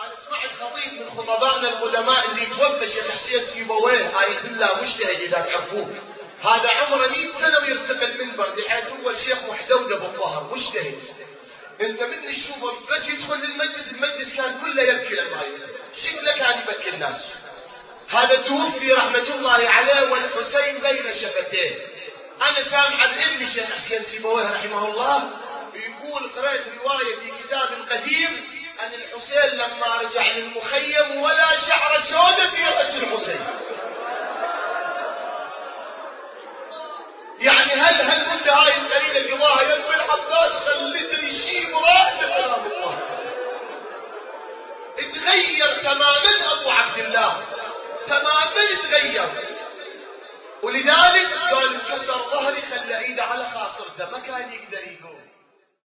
أنا سمعت خطيب من خطبائنا القدماء اللي توفى الشيخ حسين سيبويه آية الله مجتهد إذا تعرفوه، هذا عمره 100 سنة ويرتقي المنبر بحيث هو الشيخ محدودة بالظهر مجتهد. انت من تشوفه بس يدخل للمجلس، المجلس كان كله يبكي لما يدخل، شكله كان يبكي الناس. هذا توفي رحمة الله عليه والحسين بين شفتيه. انا سامع الابن الشيخ حسين سيبويه رحمه الله يقول قرأت رواية في كتاب قديم أن الحسين لما رجع للمخيم ولا شعر سودة في رأس الحسين. يعني هل المدة هاي القليلة قضاها يم العباس خلته يشيب رأسه سلام الله. اتغير تماما أبو عبد الله، تماما اتغير. ولذلك قال انكسر ظهري خلى ايده على خاصرته ما كان يقدر يقوم.